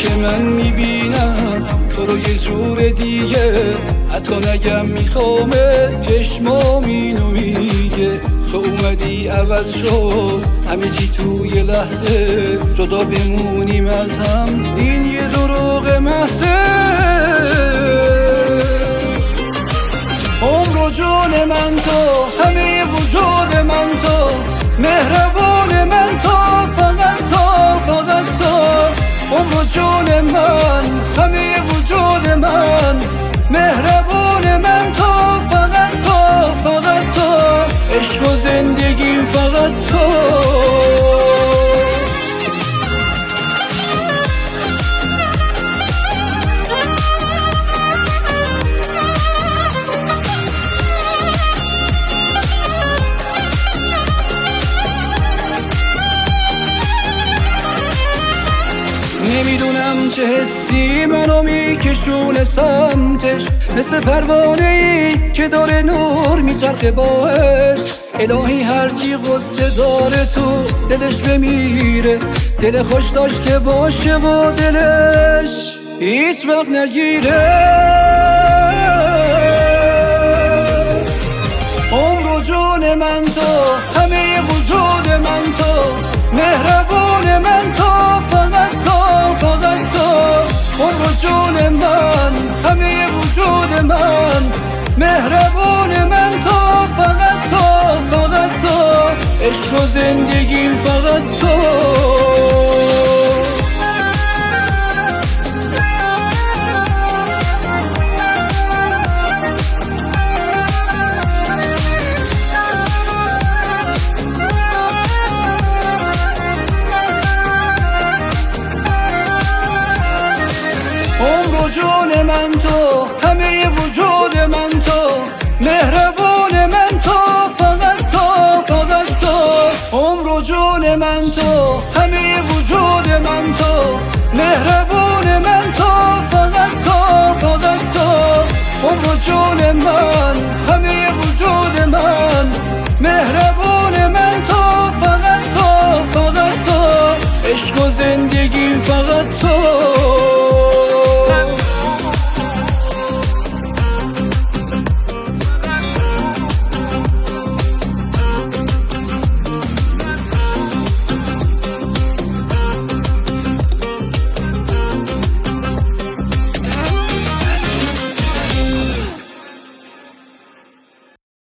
که من میبینم تو رو یه جور دیگه، حتی نگم میخوامت چشمام اینو میگه. تو اومدی عوض شد همه چی توی لحظه، جدا بمونیم از هم این یه دروغ محضه. عمر و جون من تو، همه وجود من تو، مهربان من تو، فقط تو، فقط تو. عمر و جون من، همه وجود من، مهربان من تو، فقط تو، فقط تو. عشق و زندگیم فقط تو. نمیدونم چه حسی منو میکشونه سمتش، مثل پروانه ای که داره نور میچرخه باش. الهی هرچی غصه داره تو دلش بمیره، دل خوش داشته باشه و دلش هیچ وقت نگیره. عمر و جون من تو، همه وجود من تو، مهربان من تو، فقط تو، فقط تو. عمر و جون من، همه وجود من، مهربان من تو، فقط تو، فقط تو. عشق و زندگیم فقط تو. عمر و جون من تو، همه وجود من تو، مهربان من تو، فقط تو، فقط تو. عمر و جون من تو، همه وجود من تو، مهربان من تو، فقط تو، فقط تو. عمر و جون من، همه وجود من، مهربان من تو، فقط تو، فقط تو. عشق و